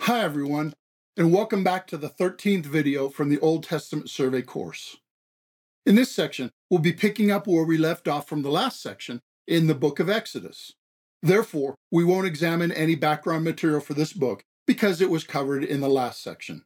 Hi everyone, and welcome back to the 13th video from the Old Testament Survey course. In this section, we'll be picking up where we left off from the last section in the book of Exodus. Therefore, we won't examine any background material for this book because it was covered in the last section.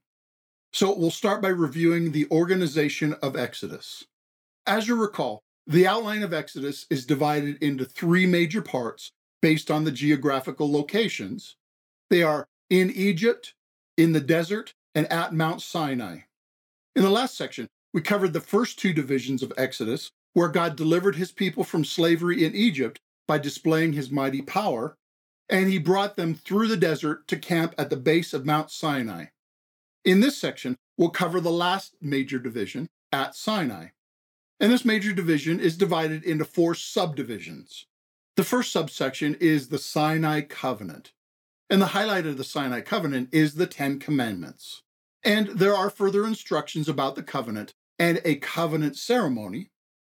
So we'll start by reviewing the organization of Exodus. As you recall, the outline of Exodus is divided into three major parts based on the geographical locations. They are in Egypt, in the desert, and at Mount Sinai. In the last section, we covered the first two divisions of Exodus, where God delivered his people from slavery in Egypt by displaying his mighty power, and he brought them through the desert to camp at the base of Mount Sinai. In this section, we'll cover the last major division, at Sinai. And this major division is divided into four subdivisions. The first subsection is the Sinai Covenant. And the highlight of the Sinai Covenant is the Ten Commandments. And there are further instructions about the covenant and a covenant ceremony.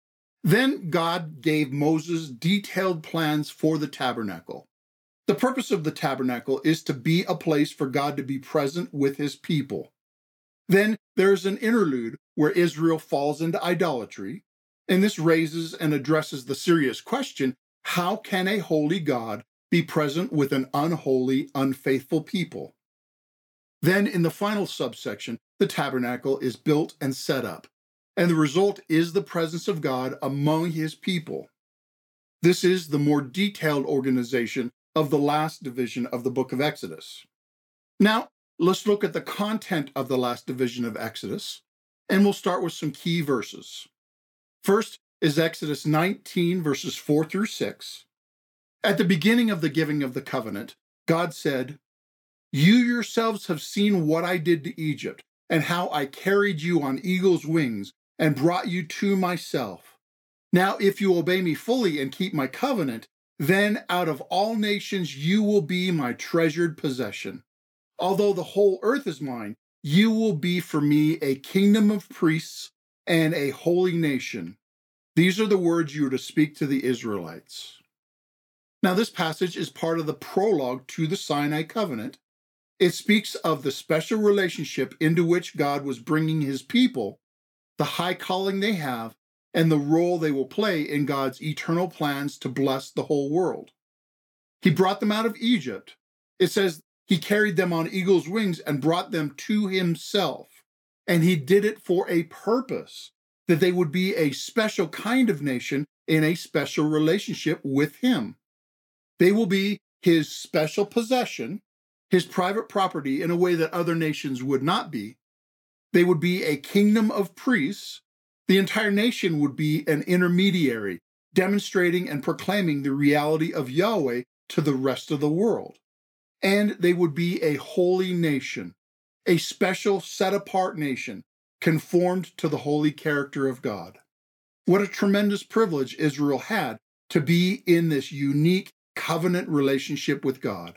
Then God gave Moses detailed plans for the tabernacle. The purpose of the tabernacle is to be a place for God to be present with his people. Then there's an interlude where Israel falls into idolatry, and this raises and addresses the serious question, how can a holy God be present with an unholy, unfaithful people? Then in the final subsection, the tabernacle is built and set up, and the result is the presence of God among his people. This is the more detailed organization of the last division of the book of Exodus. Now, let's look at the content of the last division of Exodus, and we'll start with some key verses. First is Exodus 19, verses 4 through 6. At the beginning of the giving of the covenant, God said, "You yourselves have seen what I did to Egypt, and how I carried you on eagle's wings and brought you to myself. Now, if you obey me fully and keep my covenant, then out of all nations you will be my treasured possession. Although the whole earth is mine, you will be for me a kingdom of priests and a holy nation." These are the words you are to speak to the Israelites. Now, this passage is part of the prologue to the Sinai covenant. It speaks of the special relationship into which God was bringing his people, the high calling they have, and the role they will play in God's eternal plans to bless the whole world. He brought them out of Egypt. It says he carried them on eagle's wings and brought them to himself. And he did it for a purpose, that they would be a special kind of nation in a special relationship with him. They will be his special possession, his private property in a way that other nations would not be. They would be a kingdom of priests. The entire nation would be an intermediary, demonstrating and proclaiming the reality of Yahweh to the rest of the world. And they would be a holy nation, a special set-apart nation, conformed to the holy character of God. What a tremendous privilege Israel had to be in this unique covenant relationship with God.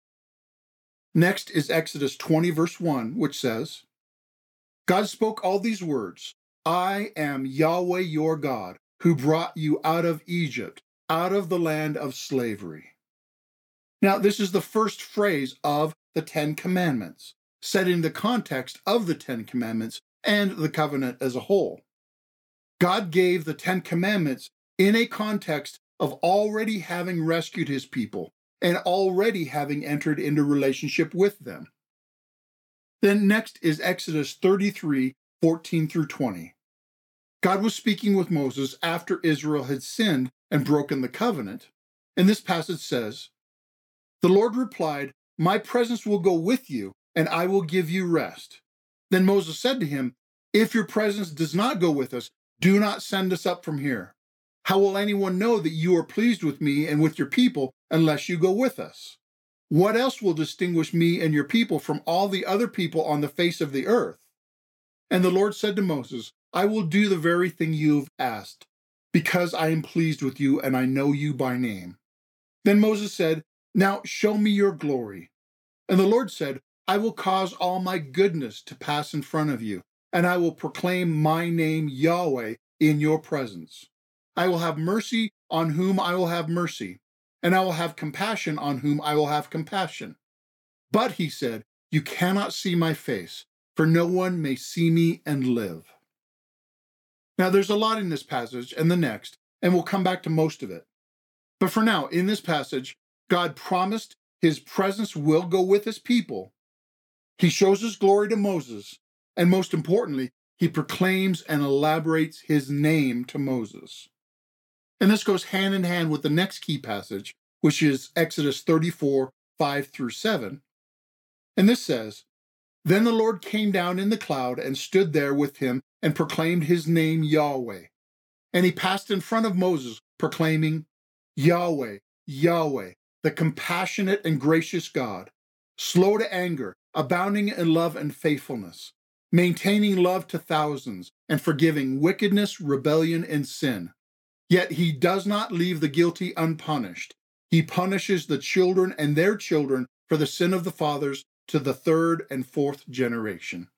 Next is Exodus 20, verse 1, which says, God spoke all these words, "I am Yahweh your God, who brought you out of Egypt, out of the land of slavery." Now, this is the first phrase of the Ten Commandments, setting the context of the Ten Commandments and the covenant as a whole. God gave the Ten Commandments in a context of already having rescued his people and already having entered into relationship with them. Then next is Exodus 33, 14 through 20. God was speaking with Moses after Israel had sinned and broken the covenant, and this passage says, "The Lord replied, 'My presence will go with you, and I will give you rest.' Then Moses said to him, 'If your presence does not go with us, do not send us up from here. How will anyone know that you are pleased with me and with your people unless you go with us? What else will distinguish me and your people from all the other people on the face of the earth?' And the Lord said to Moses, 'I will do the very thing you have asked, because I am pleased with you and I know you by name.' Then Moses said, 'Now show me your glory.' And the Lord said, 'I will cause all my goodness to pass in front of you, and I will proclaim my name Yahweh in your presence. I will have mercy on whom I will have mercy, and I will have compassion on whom I will have compassion.' But he said, you cannot see my face, for no one may see me and live. Now, there's a lot in this passage and the next, and we'll come back to most of it. But for now, in this passage, God promised his presence will go with his people. He shows his glory to Moses, and most importantly, he proclaims and elaborates his name to Moses. And this goes hand in hand with the next key passage, which is Exodus 34, 5 through 7. And this says, "Then the Lord came down in the cloud and stood there with him and proclaimed his name Yahweh. And he passed in front of Moses, proclaiming, Yahweh, Yahweh, the compassionate and gracious God, slow to anger, abounding in love and faithfulness, maintaining love to thousands, and forgiving wickedness, rebellion, and sin. Yet he does not leave the guilty unpunished. He punishes the children and their children for the sin of the fathers to the third and fourth generation."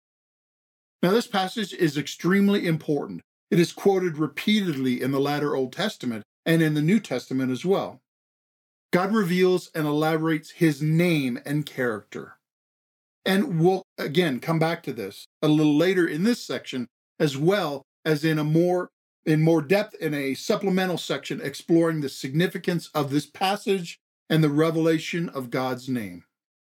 Now, this passage is extremely important. It is quoted repeatedly in the latter Old Testament and in the New Testament as well. God reveals and elaborates his name and character. And we'll, again, come back to this a little later in this section, as well as in more depth in a supplemental section exploring the significance of this passage and the revelation of God's name.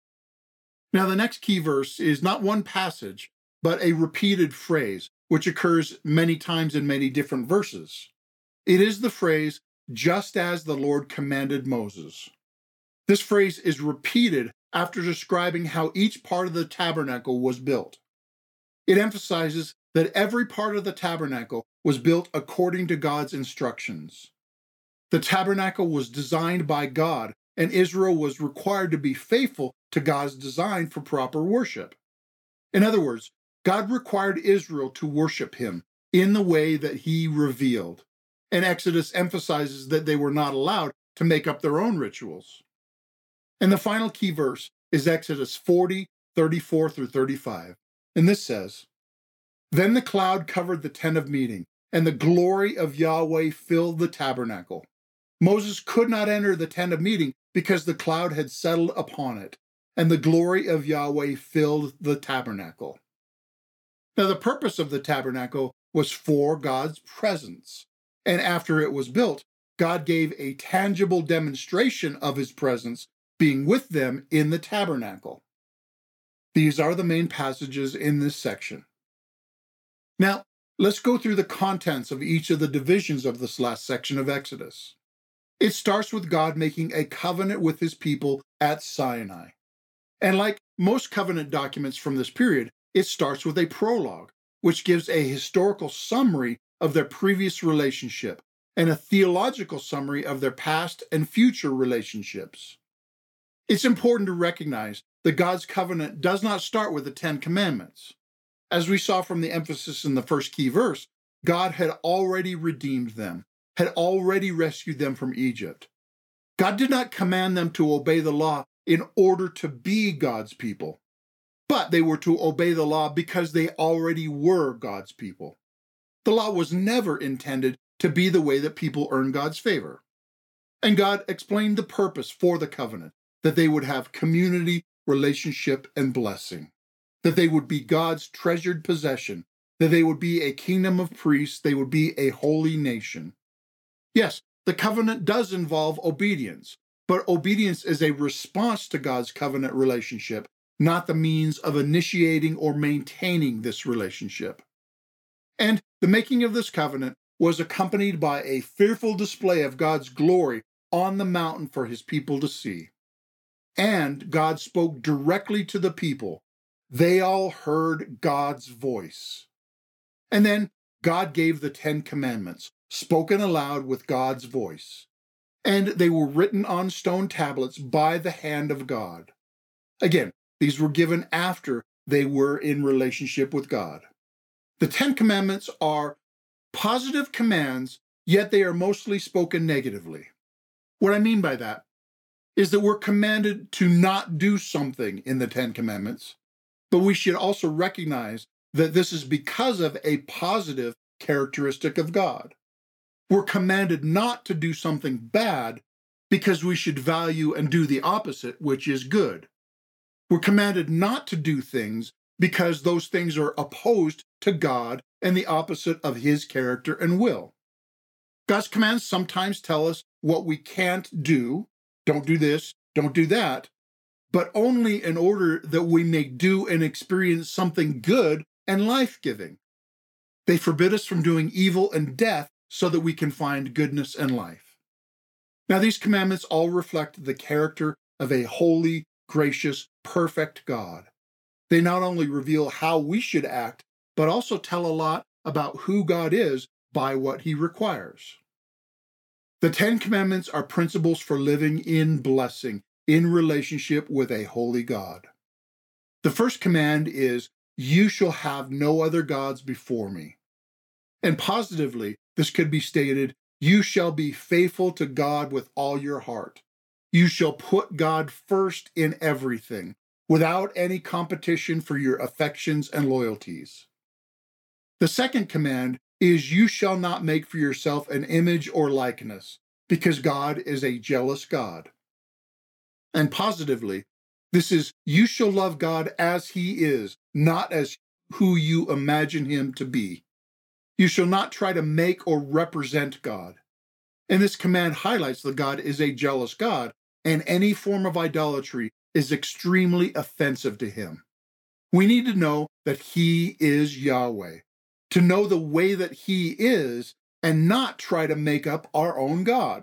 Now, the next key verse is not one passage, but a repeated phrase, which occurs many times in many different verses. It is the phrase, "just as the Lord commanded Moses." This phrase is repeated after describing how each part of the tabernacle was built. It emphasizes that every part of the tabernacle was built according to God's instructions. The tabernacle was designed by God, and Israel was required to be faithful to God's design for proper worship. In other words, God required Israel to worship him in the way that he revealed. And Exodus emphasizes that they were not allowed to make up their own rituals. And the final key verse is Exodus 40, 34 through 35. And this says, "Then the cloud covered the tent of meeting, and the glory of Yahweh filled the tabernacle. Moses could not enter the tent of meeting because the cloud had settled upon it, and the glory of Yahweh filled the tabernacle." Now, the purpose of the tabernacle was for God's presence. And after it was built, God gave a tangible demonstration of his presence being with them in the tabernacle. These are the main passages in this section. Now, let's go through the contents of each of the divisions of this last section of Exodus. It starts with God making a covenant with his people at Sinai. And like most covenant documents from this period, it starts with a prologue, which gives a historical summary of their previous relationship and a theological summary of their past and future relationships. It's important to recognize that God's covenant does not start with the Ten Commandments. As we saw from the emphasis in the first key verse, God had already redeemed them, had already rescued them from Egypt. God did not command them to obey the law in order to be God's people, but they were to obey the law because they already were God's people. The law was never intended to be the way that people earn God's favor. And God explained the purpose for the covenant, that they would have community, relationship, and blessing, that they would be God's treasured possession, that they would be a kingdom of priests, they would be a holy nation. Yes, the covenant does involve obedience, but obedience is a response to God's covenant relationship, not the means of initiating or maintaining this relationship. And the making of this covenant was accompanied by a fearful display of God's glory on the mountain for his people to see. And God spoke directly to the people. They all heard God's voice. And then God gave the 10 Commandments, spoken aloud with God's voice. And they were written on stone tablets by the hand of God. Again, these were given after they were in relationship with God. The 10 Commandments are positive commands, yet they are mostly spoken negatively. What I mean by that is that we're commanded to not do something in the 10 Commandments, but we should also recognize that this is because of a positive characteristic of God. We're commanded not to do something bad because we should value and do the opposite, which is good. We're commanded not to do things because those things are opposed to God and the opposite of His character and will. God's commands sometimes tell us what we can't do. Don't do this, don't do that, but only in order that we may do and experience something good and life-giving. They forbid us from doing evil and death so that we can find goodness and life. Now, these commandments all reflect the character of a holy, gracious, perfect God. They not only reveal how we should act, but also tell a lot about who God is by what He requires. The Ten Commandments are principles for living in blessing, in relationship with a holy God. The first command is, "You shall have no other gods before me." And positively, this could be stated, you shall be faithful to God with all your heart. You shall put God first in everything, without any competition for your affections and loyalties. The second command is, you shall not make for yourself an image or likeness, because God is a jealous God. And positively, this is, you shall love God as He is, not as who you imagine Him to be. You shall not try to make or represent God. And this command highlights that God is a jealous God, and any form of idolatry is extremely offensive to Him. We need to know that He is Yahweh, to know the way that He is, and not try to make up our own God.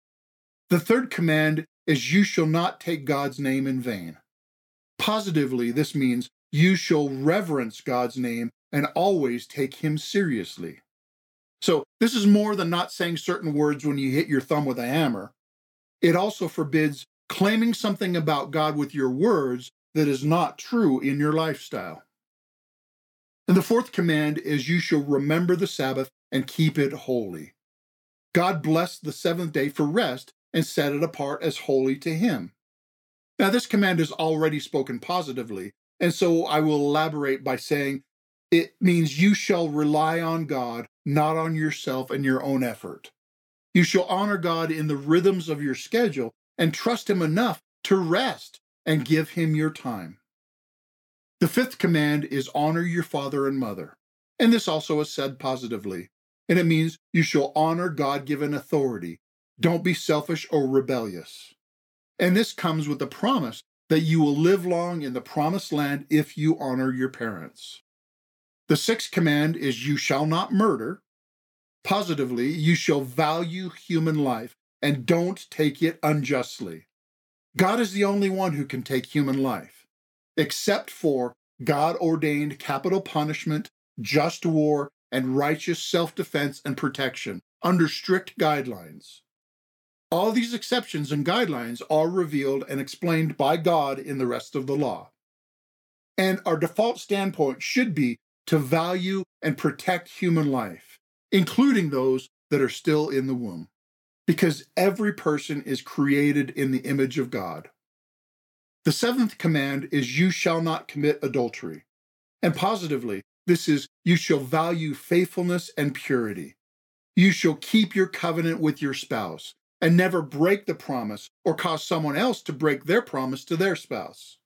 The third command is, you shall not take God's name in vain. Positively, this means you shall reverence God's name and always take Him seriously. So this is more than not saying certain words when you hit your thumb with a hammer. It also forbids claiming something about God with your words that is not true in your lifestyle. And the fourth command is, you shall remember the Sabbath and keep it holy. God blessed the seventh day for rest and set it apart as holy to Him. Now, this command is already spoken positively, and so I will elaborate by saying it means you shall rely on God, not on yourself and your own effort. You shall honor God in the rhythms of your schedule and trust Him enough to rest and give Him your time. The fifth command is, honor your father and mother. And this also is said positively. And it means you shall honor God-given authority. Don't be selfish or rebellious. And this comes with the promise that you will live long in the promised land if you honor your parents. The sixth command is, you shall not murder. Positively, you shall value human life and don't take it unjustly. God is the only one who can take human life, except for God-ordained capital punishment, just war, and righteous self-defense and protection under strict guidelines. All these exceptions and guidelines are revealed and explained by God in the rest of the law. And our default standpoint should be to value and protect human life, including those that are still in the womb, because every person is created in the image of God. The seventh command is, you shall not commit adultery. And positively, this is, you shall value faithfulness and purity. You shall keep your covenant with your spouse and never break the promise or cause someone else to break their promise to their spouse.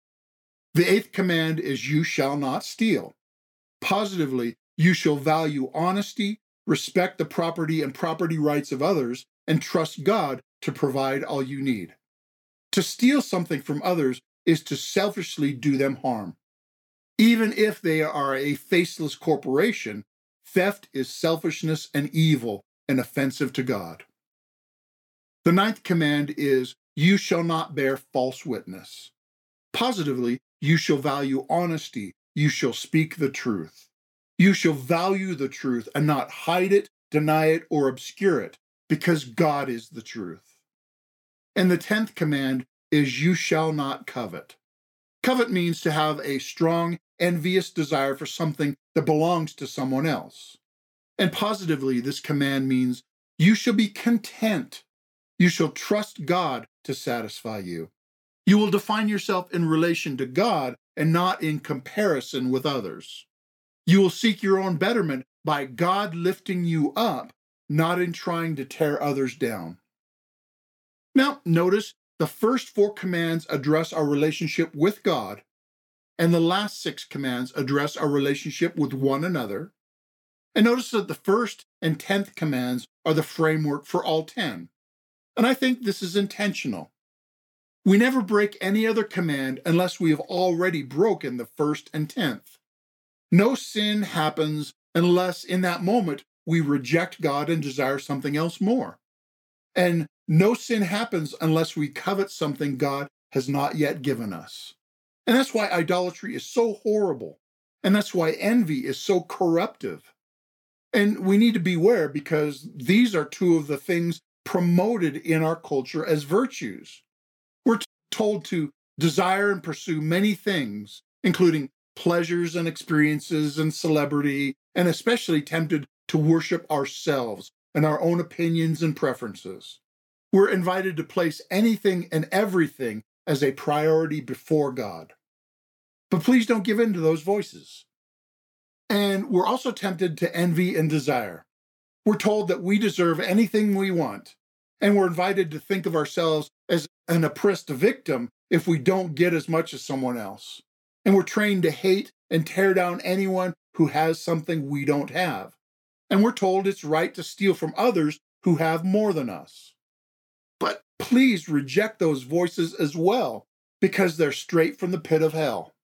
The eighth command is, you shall not steal. Positively, you shall value honesty, respect the property and property rights of others, and trust God to provide all you need. To steal something from others is to selfishly do them harm. Even if they are a faceless corporation, theft is selfishness and evil and offensive to God. The ninth command is, you shall not bear false witness. Positively, you shall value honesty. You shall speak the truth. You shall value the truth and not hide it, deny it, or obscure it, because God is the truth. And the 10th command is, you shall not covet. Covet means to have a strong, envious desire for something that belongs to someone else. And positively, this command means, you shall be content. You shall trust God to satisfy you. You will define yourself in relation to God and not in comparison with others. You will seek your own betterment by God lifting you up, not in trying to tear others down. Now, notice the first 4 commands address our relationship with God, and the last 6 commands address our relationship with one another. And notice that the first and 10th commands are the framework for all 10. And I think this is intentional. We never break any other command unless we have already broken the first and 10th. No sin happens unless in that moment we reject God and desire something else more. And no sin happens unless we covet something God has not yet given us. And that's why idolatry is so horrible. And that's why envy is so corruptive. And we need to beware because these are 2 of the things promoted in our culture as virtues. We're told to desire and pursue many things, including pleasures and experiences and celebrity, and especially tempted to worship ourselves and our own opinions and preferences. We're invited to place anything and everything as a priority before God. But please don't give in to those voices. And we're also tempted to envy and desire. We're told that we deserve anything we want, and we're invited to think of ourselves as an oppressed victim if we don't get as much as someone else. And we're trained to hate and tear down anyone who has something we don't have. And we're told it's right to steal from others who have more than us. But please reject those voices as well, because they're straight from the pit of hell.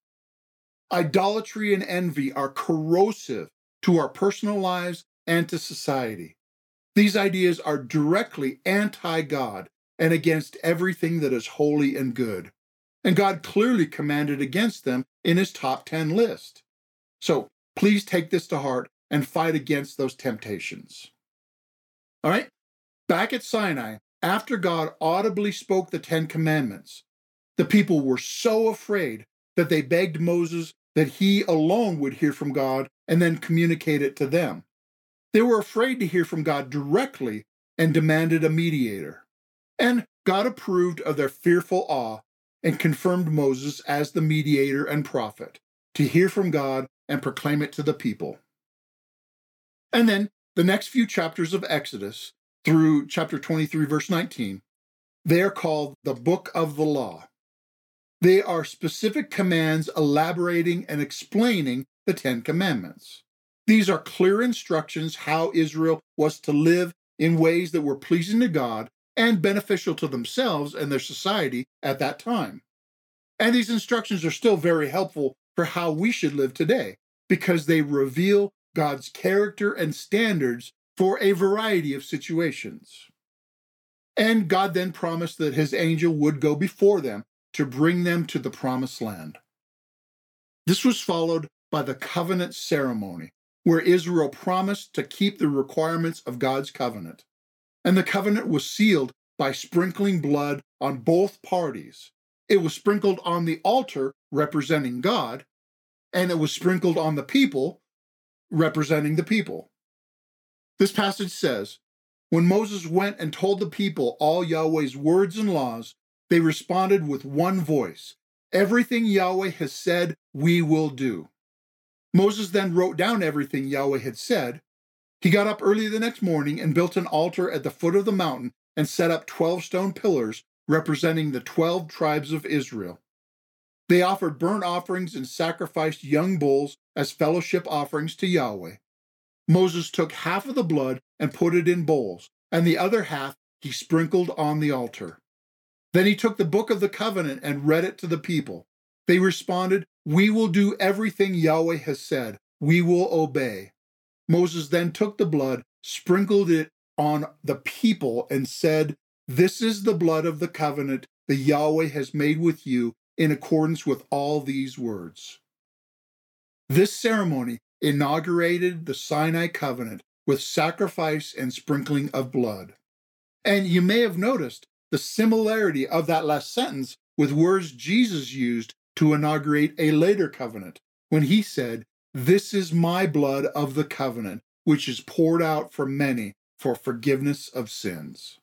Idolatry and envy are corrosive to our personal lives and to society. These ideas are directly anti-God and against everything that is holy and good. And God clearly commanded against them in his top 10 list. So please take this to heart and fight against those temptations. All right, back at Sinai, after God audibly spoke the 10 commandments, the people were so afraid that they begged Moses that he alone would hear from God and then communicate it to them. They were afraid to hear from God directly and demanded a mediator. And God approved of their fearful awe and confirmed Moses as the mediator and prophet to hear from God and proclaim it to the people. And then the next few chapters of Exodus through chapter 23, verse 19, they are called the Book of the Law. They are specific commands elaborating and explaining the 10 commandments. These are clear instructions how Israel was to live in ways that were pleasing to God and beneficial to themselves and their society at that time. And these instructions are still very helpful for how we should live today because they reveal God's character and standards for a variety of situations. And God then promised that his angel would go before them to bring them to the promised land. This was followed by the covenant ceremony, where Israel promised to keep the requirements of God's covenant. And the covenant was sealed by sprinkling blood on both parties. It was sprinkled on the altar, representing God, and it was sprinkled on the people, representing the people. This passage says, when Moses went and told the people all Yahweh's words and laws, they responded with one voice, "Everything Yahweh has said, we will do." Moses then wrote down everything Yahweh had said. He got up early the next morning and built an altar at the foot of the mountain and set up 12 stone pillars representing the 12 tribes of Israel. They offered burnt offerings and sacrificed young bulls as fellowship offerings to Yahweh. Moses took half of the blood and put it in bowls, and the other half he sprinkled on the altar. Then he took the book of the covenant and read it to the people. They responded, "We will do everything Yahweh has said. We will obey." Moses then took the blood, sprinkled it on the people, and said, "This is the blood of the covenant that Yahweh has made with you in accordance with all these words." This ceremony inaugurated the Sinai covenant with sacrifice and sprinkling of blood. And you may have noticed the similarity of that last sentence with words Jesus used to inaugurate a later covenant when he said, "This is my blood of the covenant, which is poured out for many for forgiveness of sins."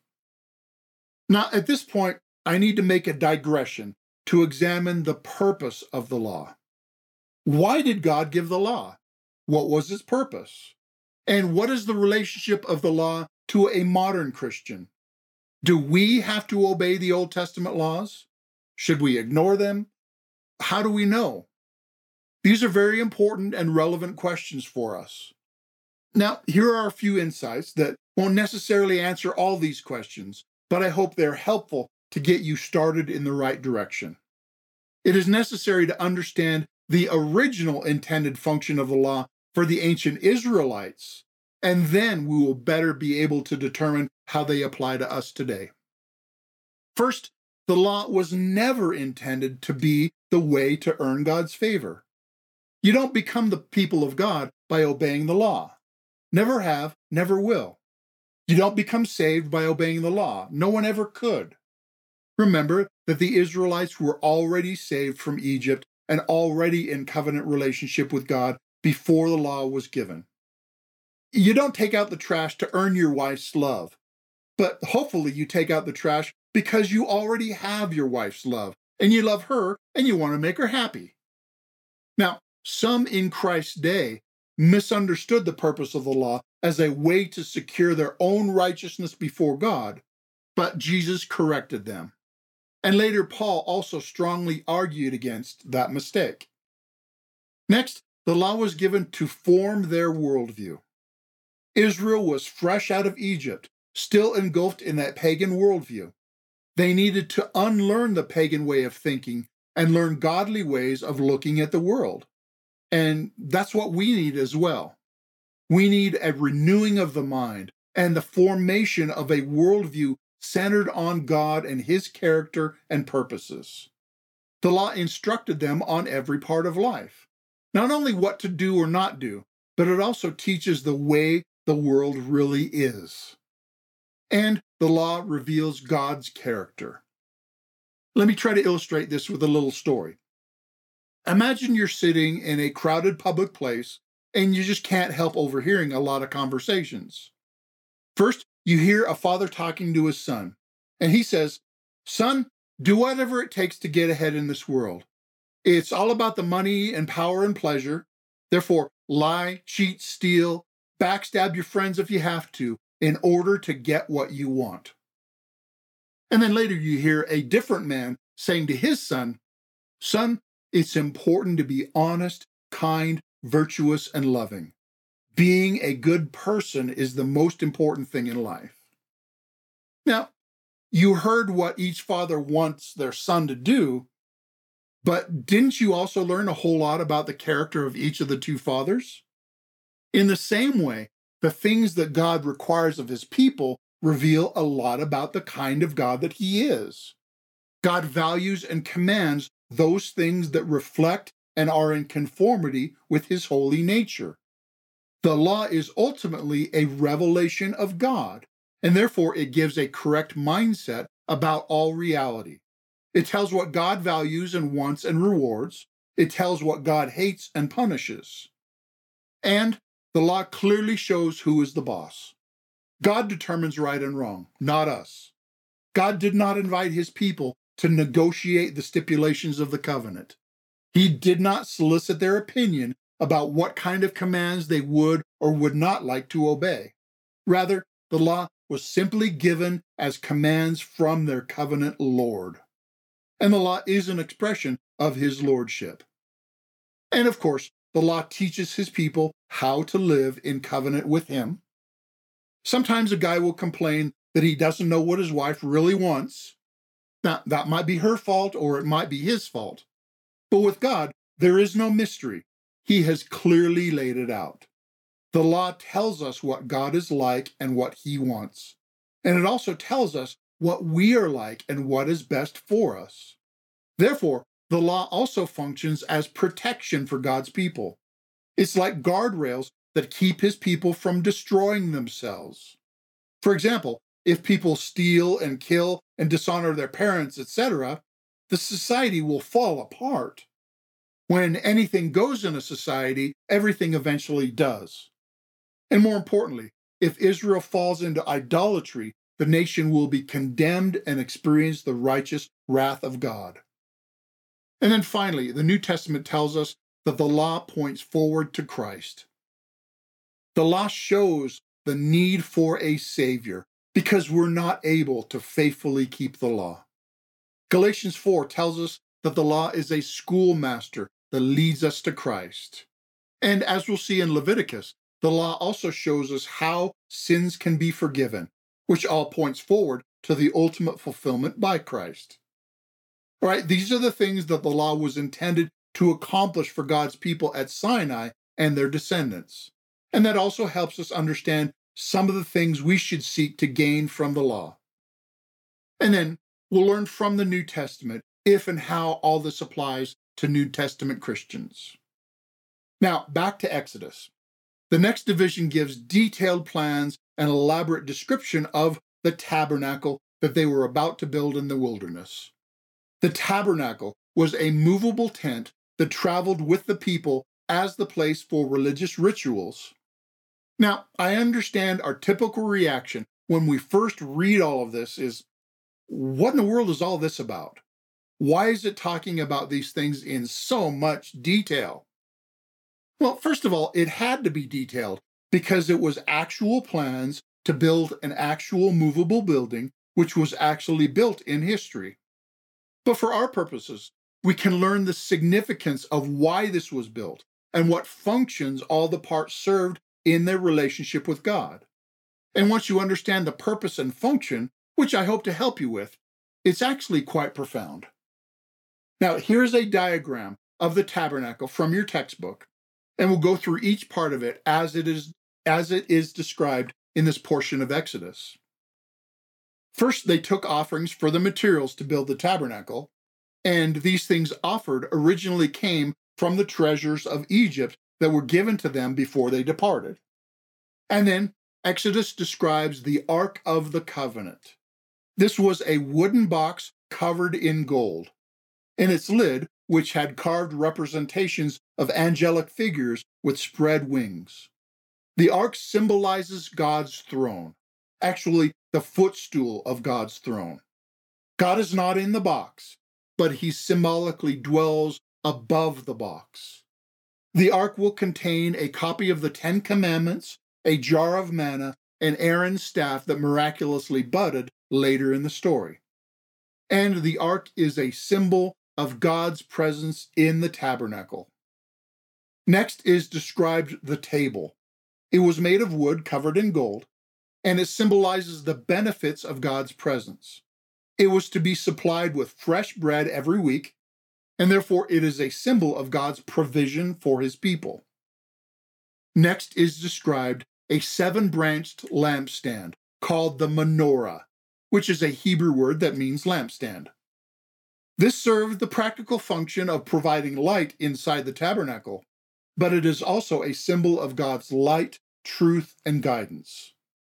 Now, at this point, I need to make a digression to examine the purpose of the law. Why did God give the law? What was its purpose? And what is the relationship of the law to a modern Christian? Do we have to obey the Old Testament laws? Should we ignore them? How do we know? These are very important and relevant questions for us. Now, here are a few insights that won't necessarily answer all these questions, but I hope they're helpful to get you started in the right direction. It is necessary to understand the original intended function of the law for the ancient Israelites, and then we will better be able to determine how they apply to us today. First, the law was never intended to be the way to earn God's favor. You don't become the people of God by obeying the law. Never have, never will. You don't become saved by obeying the law. No one ever could. Remember that the Israelites were already saved from Egypt and already in covenant relationship with God before the law was given. You don't take out the trash to earn your wife's love, but hopefully you take out the trash because you already have your wife's love, and you love her, and you want to make her happy. Now, some in Christ's day misunderstood the purpose of the law as a way to secure their own righteousness before God, but Jesus corrected them. And later, Paul also strongly argued against that mistake. Next, the law was given to form their worldview. Israel was fresh out of Egypt, still engulfed in that pagan worldview. They needed to unlearn the pagan way of thinking and learn godly ways of looking at the world. And that's what we need as well. We need a renewing of the mind and the formation of a worldview centered on God and His character and purposes. The law instructed them on every part of life, not only what to do or not do, but it also teaches the way the world really is. And the law reveals God's character. Let me try to illustrate this with a little story. Imagine you're sitting in a crowded public place and you just can't help overhearing a lot of conversations. First, you hear a father talking to his son, and he says, "Son, do whatever it takes to get ahead in this world. It's all about the money and power and pleasure. Therefore, lie, cheat, steal, backstab your friends if you have to, in order to get what you want." And then later you hear a different man saying to his son, "Son, it's important to be honest, kind, virtuous, and loving. Being a good person is the most important thing in life." Now, you heard what each father wants their son to do, but didn't you also learn a whole lot about the character of each of the two fathers? In the same way, the things that God requires of His people reveal a lot about the kind of God that He is. God values and commands those things that reflect and are in conformity with His holy nature. The law is ultimately a revelation of God, and therefore it gives a correct mindset about all reality. It tells what God values and wants and rewards. It tells what God hates and punishes. And the law clearly shows who is the boss. God determines right and wrong, not us. God did not invite His people to negotiate the stipulations of the covenant. He did not solicit their opinion about what kind of commands they would or would not like to obey. Rather, the law was simply given as commands from their covenant Lord. And the law is an expression of His lordship. And of course, the law teaches His people how to live in covenant with Him. Sometimes a guy will complain that he doesn't know what his wife really wants. Now, that might be her fault or it might be his fault. But with God, there is no mystery. He has clearly laid it out. The law tells us what God is like and what He wants. And it also tells us what we are like and what is best for us. Therefore, the law also functions as protection for God's people. It's like guardrails that keep His people from destroying themselves. For example, if people steal and kill and dishonor their parents, etc., the society will fall apart. When anything goes in a society, everything eventually does. And more importantly, if Israel falls into idolatry, the nation will be condemned and experience the righteous wrath of God. And then finally, the New Testament tells us that the law points forward to Christ. The law shows the need for a Savior, because we're not able to faithfully keep the law. Galatians 4 tells us that the law is a schoolmaster that leads us to Christ. And as we'll see in Leviticus, the law also shows us how sins can be forgiven, which all points forward to the ultimate fulfillment by Christ. All right, these are the things that the law was intended to accomplish for God's people at Sinai and their descendants. And that also helps us understand some of the things we should seek to gain from the law. And then we'll learn from the New Testament if and how all this applies to New Testament Christians. Now, back to Exodus. The next division gives detailed plans and elaborate description of the tabernacle that they were about to build in the wilderness. The tabernacle was a movable tent that traveled with the people as the place for religious rituals. Now, I understand our typical reaction when we first read all of this is, what in the world is all this about? Why is it talking about these things in so much detail? Well, first of all, it had to be detailed because it was actual plans to build an actual movable building, which was actually built in history. But for our purposes, we can learn the significance of why this was built and what functions all the parts served in their relationship with God. And once you understand the purpose and function, which I hope to help you with, it's actually quite profound. Now, here's a diagram of the tabernacle from your textbook, and we'll go through each part of it as it is described in this portion of Exodus. First, they took offerings for the materials to build the tabernacle, and these things offered originally came from the treasures of Egypt that were given to them before they departed. And then Exodus describes the Ark of the Covenant. This was a wooden box covered in gold, and its lid, which had carved representations of angelic figures with spread wings. The ark symbolizes God's throne, actually the footstool of God's throne. God is not in the box, but he symbolically dwells above the box. The ark will contain a copy of the Ten Commandments, a jar of manna, and Aaron's staff that miraculously budded later in the story. And the ark is a symbol of God's presence in the tabernacle. Next is described the table. It was made of wood covered in gold, and it symbolizes the benefits of God's presence. It was to be supplied with fresh bread every week, and therefore it is a symbol of God's provision for his people. Next is described a 7-branched lampstand called the menorah, which is a Hebrew word that means lampstand. This served the practical function of providing light inside the tabernacle, but it is also a symbol of God's light, truth, and guidance.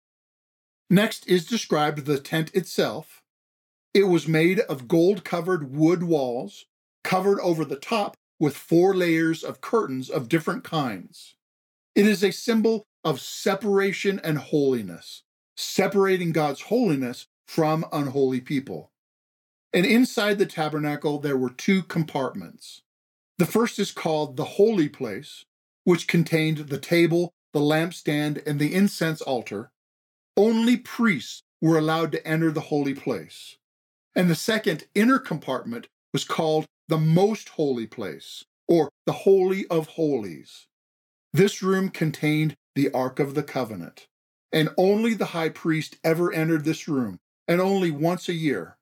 Next is described the tent itself. It was made of gold-covered wood walls, covered over the top with 4 layers of curtains of different kinds. It is a symbol of separation and holiness, separating God's holiness from unholy people. And inside the tabernacle, there were 2 compartments. The first is called the holy place, which contained the table, the lampstand, and the incense altar. Only priests were allowed to enter the holy place. And the second inner compartment was called the most holy place, or the Holy of Holies. This room contained the Ark of the Covenant, and only the high priest ever entered this room, and only once a year.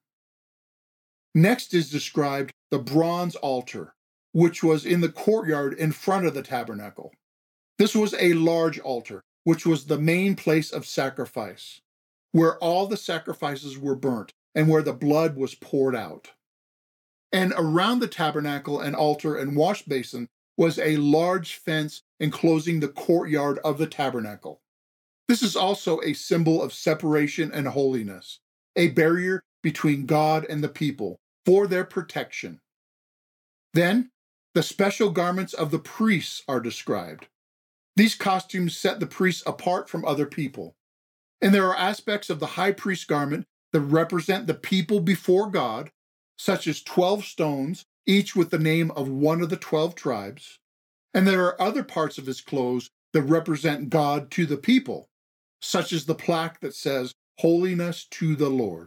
Next is described the bronze altar, which was in the courtyard in front of the tabernacle. This was a large altar, which was the main place of sacrifice, where all the sacrifices were burnt and where the blood was poured out. And around the tabernacle and altar and wash basin was a large fence enclosing the courtyard of the tabernacle. This is also a symbol of separation and holiness, a barrier between God and the people for their protection. Then, the special garments of the priests are described. These costumes set the priests apart from other people. And there are aspects of the high priest garment that represent the people before God, such as 12 stones, each with the name of one of the 12 tribes. And there are other parts of his clothes that represent God to the people, such as the plaque that says, holiness to the Lord.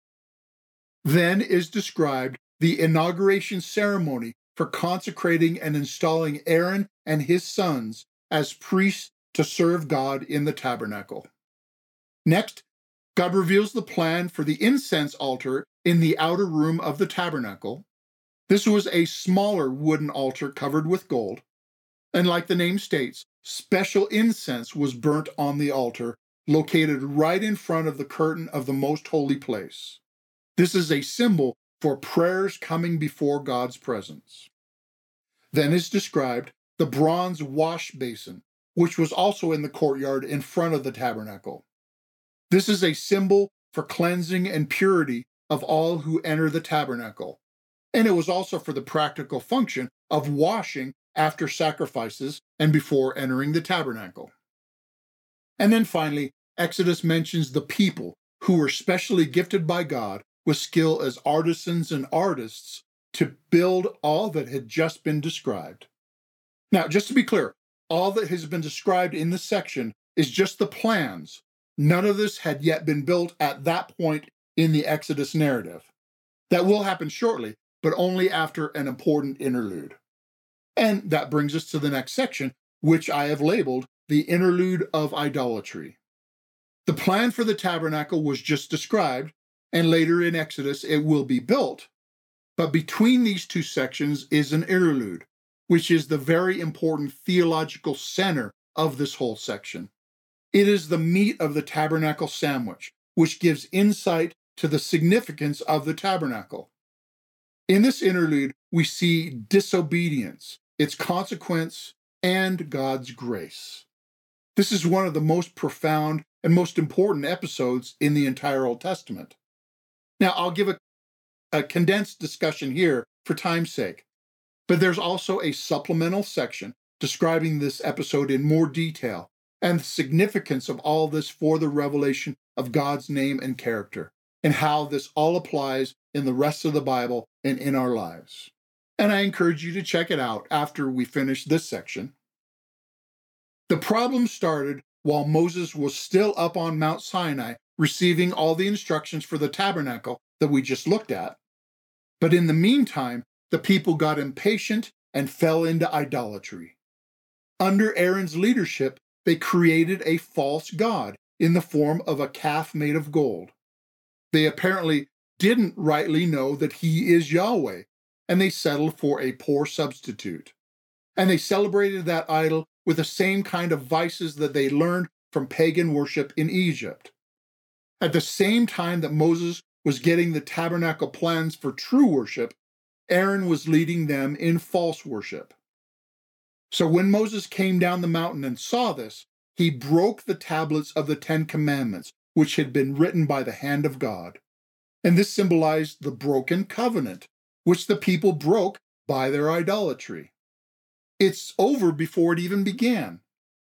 Then is described the inauguration ceremony for consecrating and installing Aaron and his sons as priests to serve God in the tabernacle. Next, God reveals the plan for the incense altar in the outer room of the tabernacle. This was a smaller wooden altar covered with gold, and like the name states, special incense was burnt on the altar, located right in front of the curtain of the most holy place. This is a symbol for prayers coming before God's presence. Then is described the bronze wash basin, which was also in the courtyard in front of the tabernacle. This is a symbol for cleansing and purity of all who enter the tabernacle, and it was also for the practical function of washing after sacrifices and before entering the tabernacle. And then finally, Exodus mentions the people who were specially gifted by God with skill as artisans and artists to build all that had just been described. Now, just to be clear, all that has been described in this section is just the plans. None of this had yet been built at that point in the Exodus narrative. That will happen shortly, but only after an important interlude. And that brings us to the next section, which I have labeled the Interlude of Idolatry. The plan for the tabernacle was just described, and later in Exodus it will be built. But between these two sections is an interlude, which is the very important theological center of this whole section. It is the meat of the tabernacle sandwich, which gives insight to the significance of the tabernacle. In this interlude, we see disobedience, its consequence, and God's grace. This is one of the most profound and most important episodes in the entire Old Testament. Now, I'll give a condensed discussion here for time's sake, but there's also a supplemental section describing this episode in more detail and the significance of all this for the revelation of God's name and character, and how this all applies in the rest of the Bible and in our lives. And I encourage you to check it out after we finish this section. The problem started while Moses was still up on Mount Sinai, receiving all the instructions for the tabernacle that we just looked at. But in the meantime, the people got impatient and fell into idolatry. Under Aaron's leadership, they created a false god in the form of a calf made of gold. They apparently didn't rightly know that he is Yahweh, and they settled for a poor substitute. And they celebrated that idol with the same kind of vices that they learned from pagan worship in Egypt. At the same time that Moses was getting the tabernacle plans for true worship, Aaron was leading them in false worship. So when Moses came down the mountain and saw this, he broke the tablets of the Ten Commandments, which had been written by the hand of God. And this symbolized the broken covenant, which the people broke by their idolatry. It's over before it even began.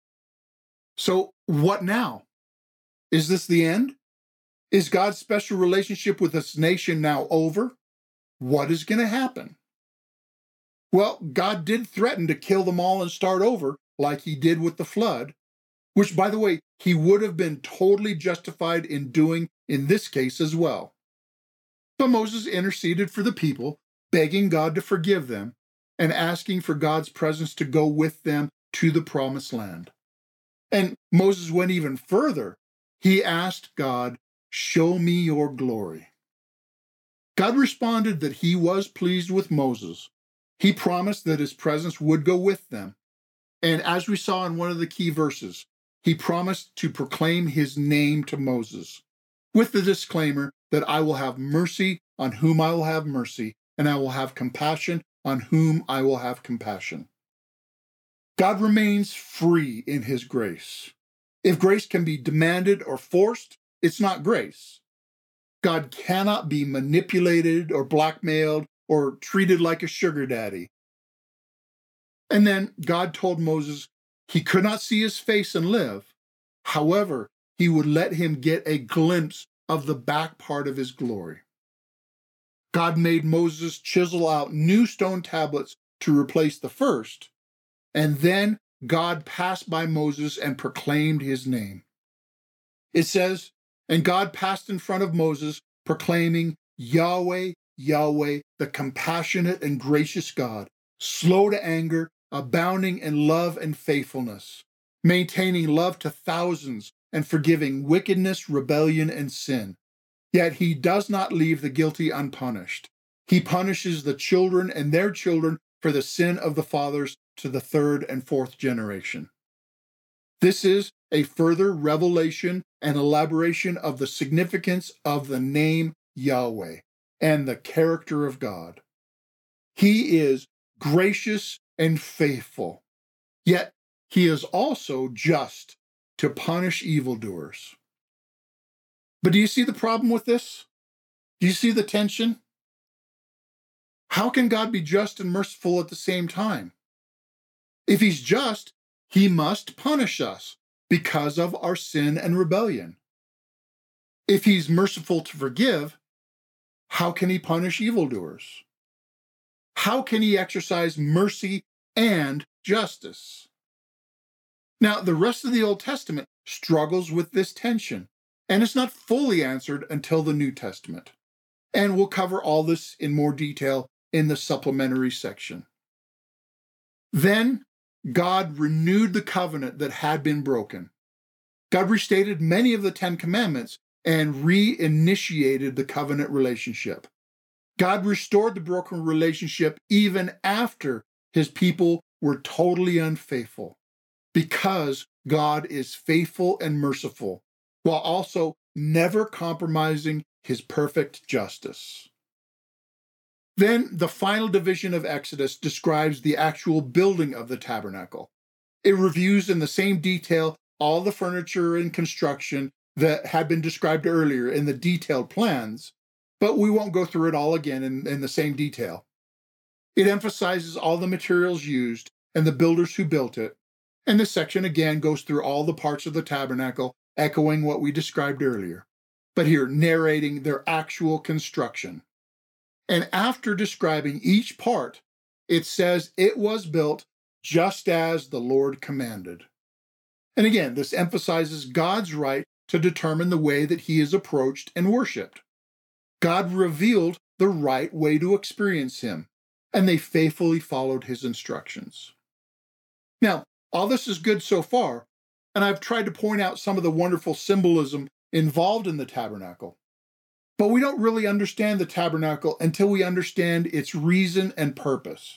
So what now? Is this the end? Is God's special relationship with this nation now over? What is going to happen? Well, God did threaten to kill them all and start over, like he did with the flood, which, by the way, he would have been totally justified in doing in this case as well. But Moses interceded for the people, begging God to forgive them and asking for God's presence to go with them to the promised land. And Moses went even further. He asked God, "Show me your glory." God responded that he was pleased with Moses. He promised that his presence would go with them. And as we saw in one of the key verses, he promised to proclaim his name to Moses, with the disclaimer that I will have mercy on whom I will have mercy, and I will have compassion on whom I will have compassion. God remains free in his grace. If grace can be demanded or forced, it's not grace. God cannot be manipulated or blackmailed or treated like a sugar daddy. And then God told Moses he could not see his face and live. However, he would let him get a glimpse of the back part of his glory. God made Moses chisel out new stone tablets to replace the first, and then God passed by Moses and proclaimed his name. It says, And God passed in front of Moses, proclaiming, Yahweh, Yahweh, the compassionate and gracious God, slow to anger, abounding in love and faithfulness, maintaining love to thousands, and forgiving wickedness, rebellion, and sin. Yet he does not leave the guilty unpunished. He punishes the children and their children for the sin of the fathers to the third and fourth generation. This is a further revelation and elaboration of the significance of the name Yahweh and the character of God. He is gracious and faithful, yet he is also just to punish evildoers. But do you see the problem with this? Do you see the tension? How can God be just and merciful at the same time? If he's just, he must punish us because of our sin and rebellion. If he's merciful to forgive, how can he punish evildoers? How can he exercise mercy and justice? Now, the rest of the Old Testament struggles with this tension, and it's not fully answered until the New Testament. And we'll cover all this in more detail in the supplementary section. Then God renewed the covenant that had been broken. God restated many of the Ten Commandments and reinitiated the covenant relationship. God restored the broken relationship even after his people were totally unfaithful, because God is faithful and merciful, while also never compromising his perfect justice. Then the final division of Exodus describes the actual building of the tabernacle. It reviews in the same detail all the furniture and construction that had been described earlier in the detailed plans, but we won't go through it all again in the same detail. It emphasizes all the materials used and the builders who built it, and this section again goes through all the parts of the tabernacle, echoing what we described earlier, but here narrating their actual construction. And after describing each part, it says it was built just as the Lord commanded. And again, this emphasizes God's right to determine the way that he is approached and worshiped. God revealed the right way to experience him, and they faithfully followed his instructions. Now, all this is good so far, and I've tried to point out some of the wonderful symbolism involved in the tabernacle. But we don't really understand the tabernacle until we understand its reason and purpose.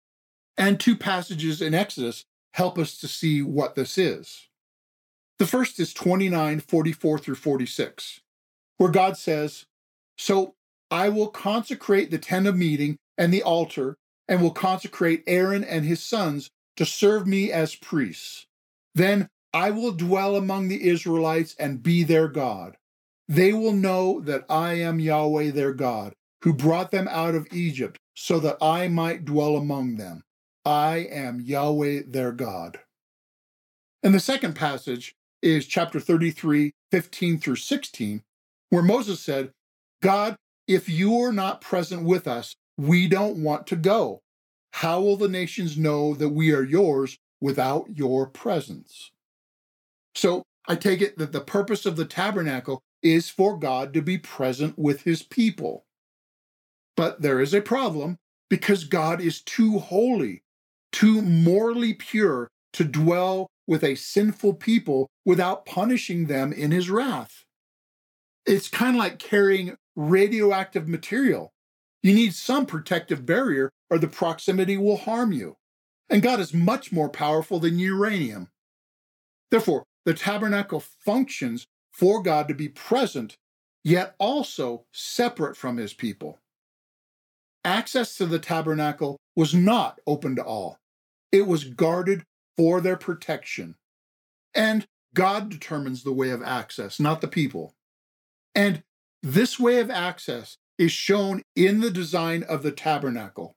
And two passages in Exodus help us to see what this is. The first is 29:44 through 46, where God says, "So I will consecrate the tent of meeting and the altar, and will consecrate Aaron and his sons to serve me as priests. Then I will dwell among the Israelites and be their God. They will know that I am Yahweh their God, who brought them out of Egypt, so that I might dwell among them. I am Yahweh their God." And the second passage is chapter 33:15 through 16, where Moses said, "God, if you are not present with us, we don't want to go. How will the nations know that we are yours without your presence?" So I take it that the purpose of the tabernacle is for God to be present with his people. But there is a problem, because God is too holy, too morally pure to dwell with a sinful people without punishing them in his wrath. It's kind of like carrying radioactive material. You need some protective barrier or the proximity will harm you. And God is much more powerful than uranium. Therefore, the tabernacle functions for God to be present, yet also separate from his people. Access to the tabernacle was not open to all. It was guarded for their protection. And God determines the way of access, not the people. And this way of access is shown in the design of the tabernacle.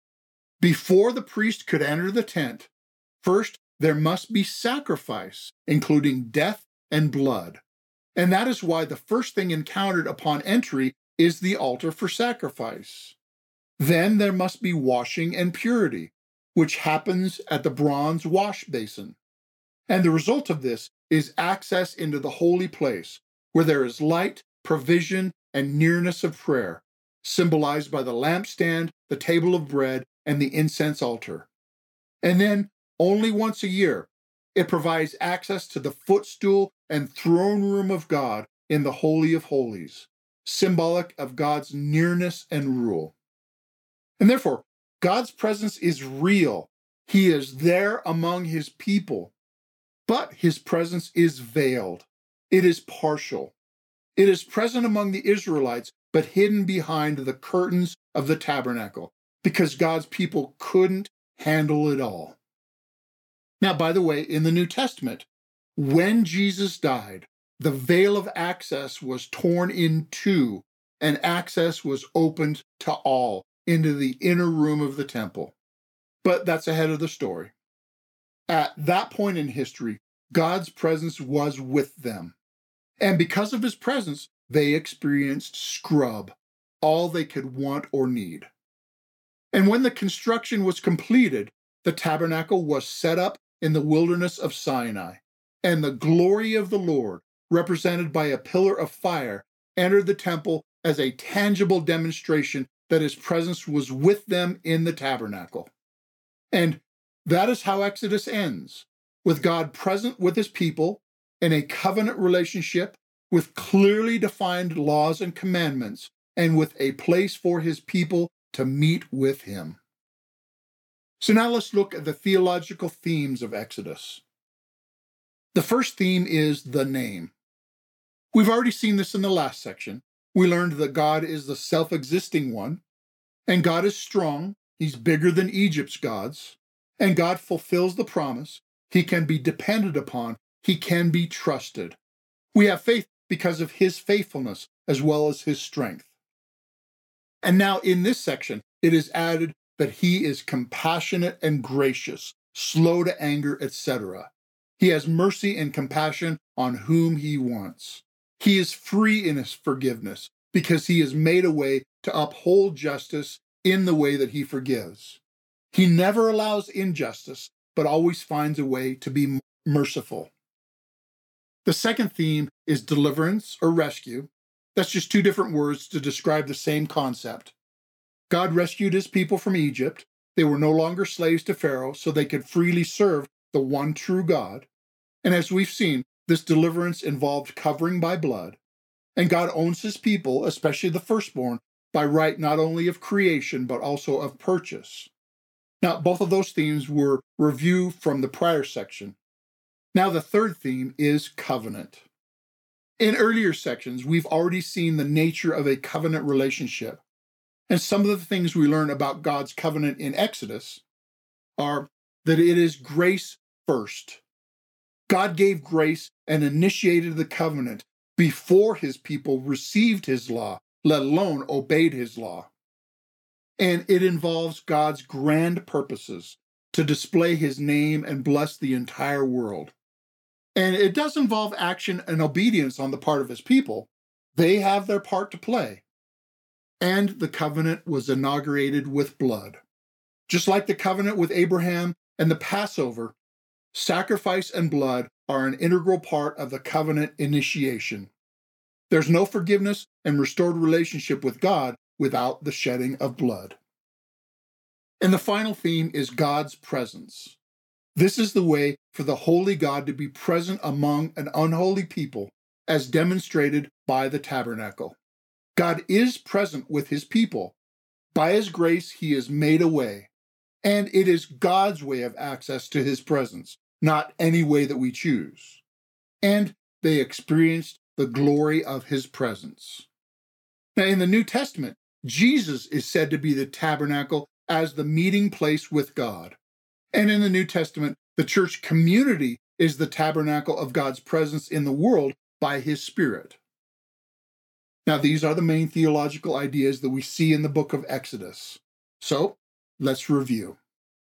Before the priest could enter the tent, first there must be sacrifice, including death and blood. And that is why the first thing encountered upon entry is the altar for sacrifice. Then there must be washing and purity, which happens at the bronze wash basin. And the result of this is access into the holy place, where there is light, provision, and nearness of prayer, symbolized by the lampstand, the table of bread, and the incense altar. And then, only once a year, it provides access to the footstool and throne room of God in the Holy of Holies, symbolic of God's nearness and rule. And therefore, God's presence is real. He is there among his people, but his presence is veiled. It is partial. It is present among the Israelites, but hidden behind the curtains of the tabernacle, because God's people couldn't handle it all. Now, by the way, in the New Testament, when Jesus died, the veil of access was torn in two, and access was opened to all into the inner room of the temple. But that's ahead of the story. At that point in history, God's presence was with them. And because of his presence, they experienced scrub, all they could want or need. And when the construction was completed, the tabernacle was set up in the wilderness of Sinai, and the glory of the Lord, represented by a pillar of fire, entered the temple as a tangible demonstration that his presence was with them in the tabernacle. And that is how Exodus ends, with God present with his people in a covenant relationship with clearly defined laws and commandments, and with a place for his people to meet with him. So now let's look at the theological themes of Exodus. The first theme is the name. We've already seen this in the last section. We learned that God is the self-existing one, and God is strong. He's bigger than Egypt's gods, and God fulfills the promise. He can be depended upon. He can be trusted. We have faith because of his faithfulness as well as his strength. And now in this section, it is added that he is compassionate and gracious, slow to anger, etc. He has mercy and compassion on whom he wants. He is free in his forgiveness because he has made a way to uphold justice in the way that he forgives. He never allows injustice, but always finds a way to be merciful. The second theme is deliverance or rescue. That's just two different words to describe the same concept. God rescued his people from Egypt. They were no longer slaves to Pharaoh, so they could freely serve the one true God. And as we've seen, this deliverance involved covering by blood. And God owns his people, especially the firstborn, by right not only of creation, but also of purchase. Now, both of those themes were reviewed from the prior section. Now, the third theme is covenant. In earlier sections, we've already seen the nature of a covenant relationship. And some of the things we learn about God's covenant in Exodus are that it is grace first. God gave grace and initiated the covenant before his people received his law, let alone obeyed his law. And it involves God's grand purposes to display his name and bless the entire world. And it does involve action and obedience on the part of his people. They have their part to play. And the covenant was inaugurated with blood. Just like the covenant with Abraham and the Passover, sacrifice and blood are an integral part of the covenant initiation. There's no forgiveness and restored relationship with God without the shedding of blood. And the final theme is God's presence. This is the way for the holy God to be present among an unholy people, as demonstrated by the tabernacle. God is present with his people. By his grace, he has made a way. And it is God's way of access to his presence, not any way that we choose. And they experienced the glory of his presence. Now, in the New Testament, Jesus is said to be the tabernacle as the meeting place with God. And in the New Testament, the church community is the tabernacle of God's presence in the world by his Spirit. Now, these are the main theological ideas that we see in the book of Exodus. So, let's review.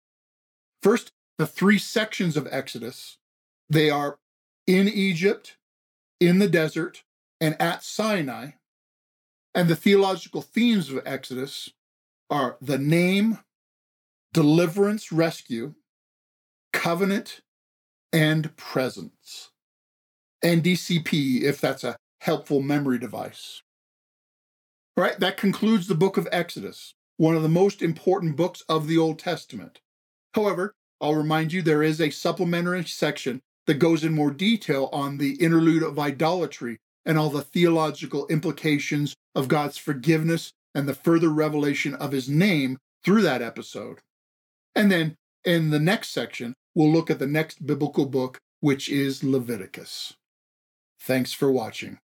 First, the three sections of Exodus. They are in Egypt, in the desert, and at Sinai. And the theological themes of Exodus are the name, deliverance, rescue, covenant, and presence. NDCP, if that's a helpful memory device. All right, that concludes the book of Exodus, one of the most important books of the Old Testament. However, I'll remind you there is a supplementary section that goes in more detail on the interlude of idolatry and all the theological implications of God's forgiveness and the further revelation of his name through that episode. And then in the next section, we'll look at the next biblical book, which is Leviticus. Thanks for watching.